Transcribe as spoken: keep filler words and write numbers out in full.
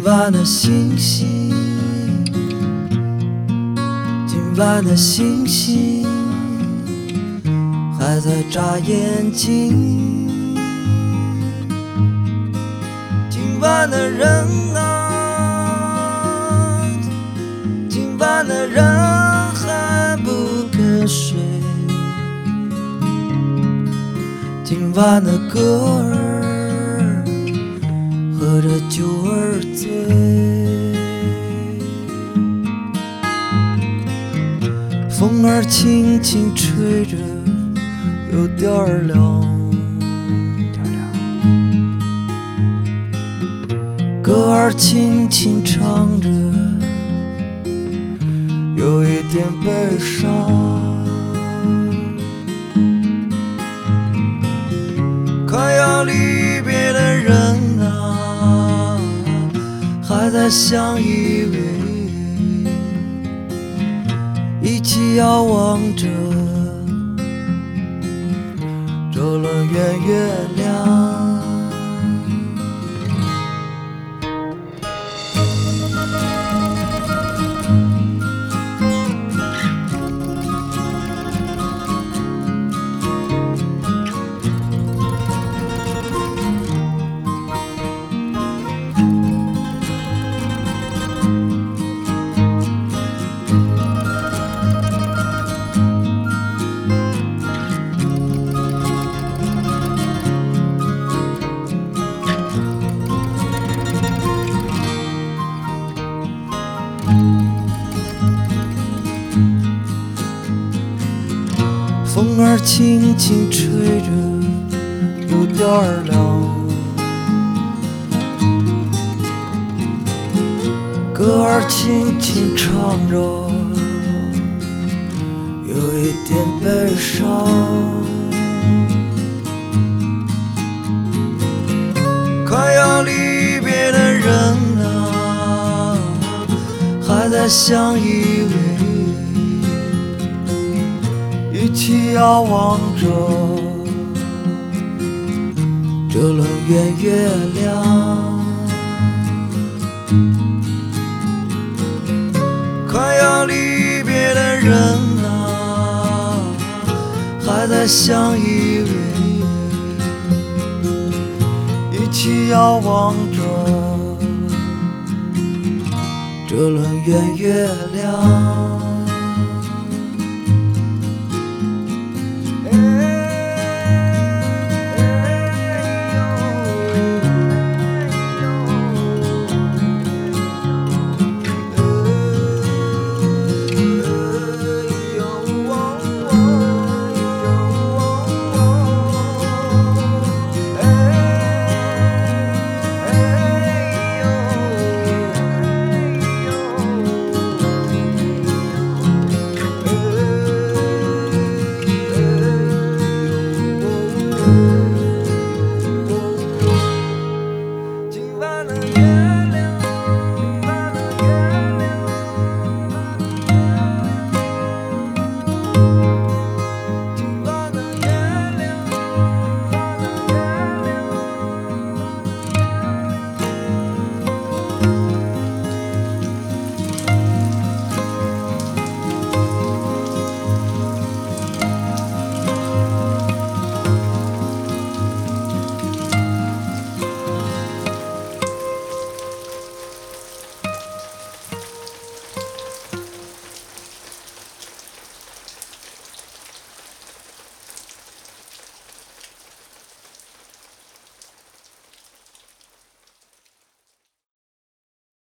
晚的星星，今晚的星星还在眨眼睛。今晚的人啊，今晚的人还不肯睡。今晚的歌儿喝着酒儿醉，风儿轻轻吹着，有点儿凉。歌儿轻轻唱着，有一点悲伤。快要离别的人啊，还在相依偎，一起遥望着这轮圆月亮。风儿轻轻吹着，有点儿凉。歌儿轻轻唱着，有一点悲伤。快要离别的人啊，还在相依偎，一起遥望着这轮圆月亮。快要离别的人啊，还在相依偎，一起遥望着这轮圆月亮。今晚的夜